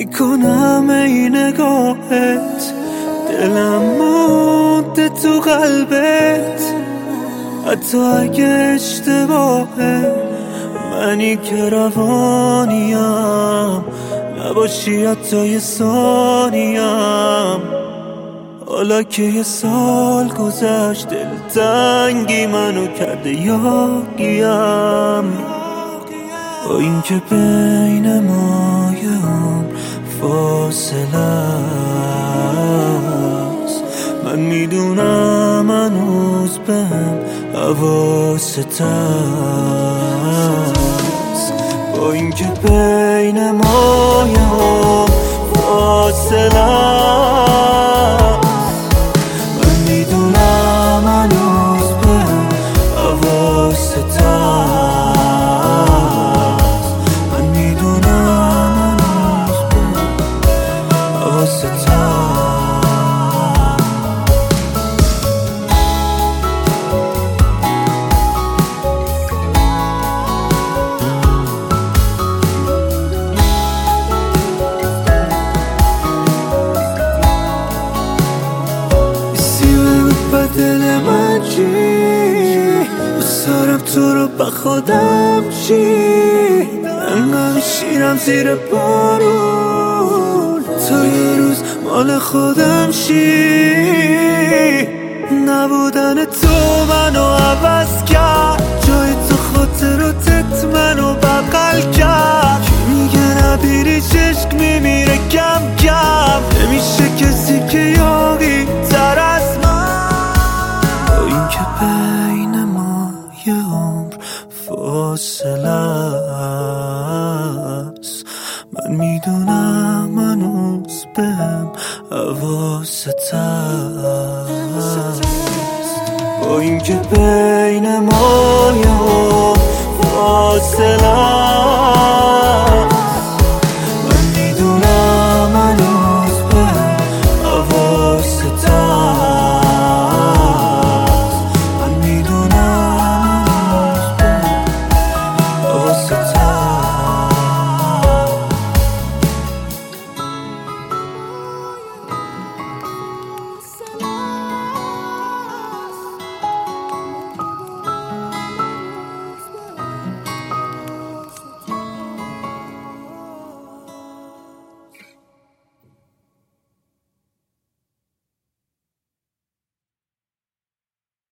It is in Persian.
میکنم ای نگاهت، دلم مونده تو قلبت. حتی اگه اشتباهه منی که روانیم، نباشی حتی یه ثانیم. حالا که یه سال گذشت دلتنگی منو کرده یاگیم. با این که بین ما یه عمر فاصله است، من میدونم هنوز بهم حواست هست. با این که بین ما یه عمر فاصله است، من میدونم هنوز بهم حواست هست. دل من چی دوست دارم تو رو با خودم چی، انقدر شیرم زیر بارون تا یه روز مال خودم شی. نبودن تو منو عوض کرد، جای تو خاطراتت منو بغل کرد. کی میگه نبیری چشک میمیره کم کم، نمیشه کسی که یاقی تر از من. این که بین ما یه عمر فاصله است، من میدونم هنوز بهم حواست هست. با این که بین ما یه عمر فاصله